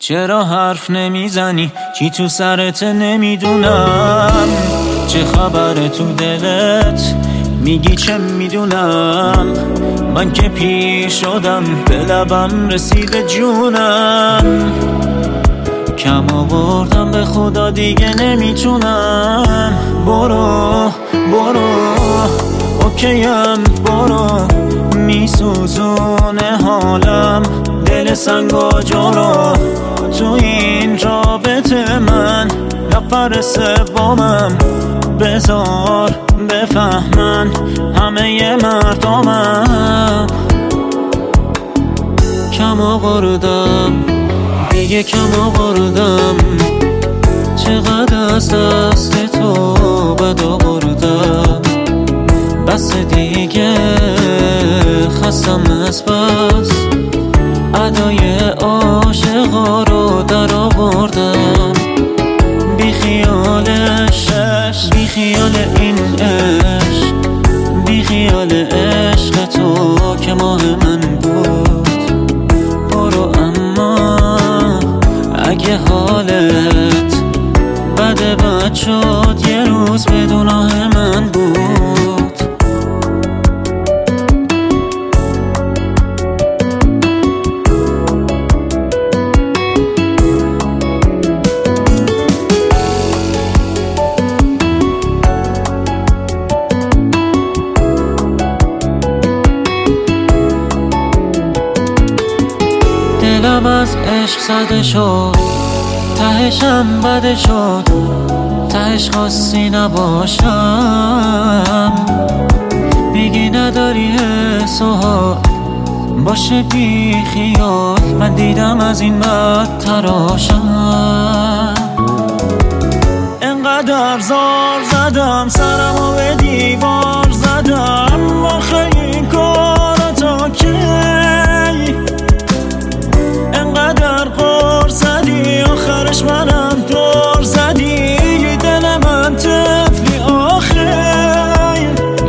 چرا حرف نمیزنی؟ چی تو سرت نمیدونم. چه خبره تو دلت؟ میگی چه میدونم. من که پیر شدم، به لبم رسیده جونم. کم آوردم به خدا دیگه نمیتونم. برو اوکیم، برو. میسوزونه حالم، دل سنگاجارو. تو این رابطه من نفر سومم. بذار بفهمن همه مردمم. کم آوردم دیگه، کم آوردم. چقدر از دست تو بد آوردم. بس دیگه خستم از بس. ادای عاشقا رو در آوردم. بی خیالش، بی خیال این عشق، بی خیال عشق تو که ماه من بود. برو اما اگه حالت بد شد، یه روز بدون آه من بود. دلم از عشق زده شد، تهشم بده شد. تهش خواستی نباشم. میگی نداری حس و حال، باشه بی خیال. من دیدم از این بد تراشم. انقدر زار زدم، سرمو به دیوار زدم. آخه این کارا تا کی؟ انقدر غار زدی، آخرش منم دور زدی. دل من طفلی آخر.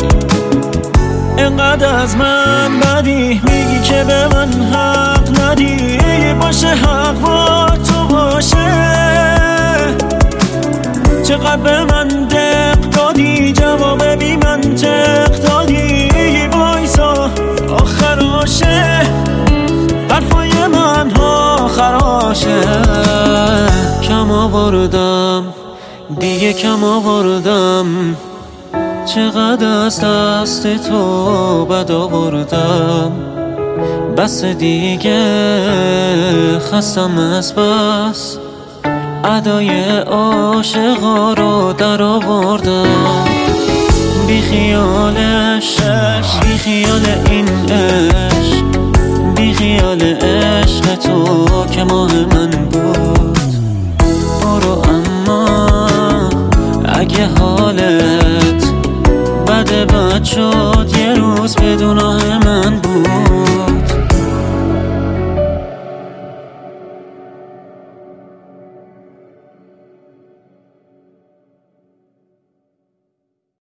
انقدر از من بدی، میگی که به من حق ندی. باشه حق با تو باشه. چقدر به من دق دادی، جواب بی منطق دادی. وایسا آخراشه، حرفای من ها خراشه. کم آوردم دیگه، کم آوردم. چقدر از دست تو بد آوردم. بس دیگه خستم از بس. ادای عاشقا رو در آوردم. بی خیالش، بی خیال این عشق، بی خیال عشق تو که ماه من بود. برو اما اگه حالت بد شد، یه روز بدون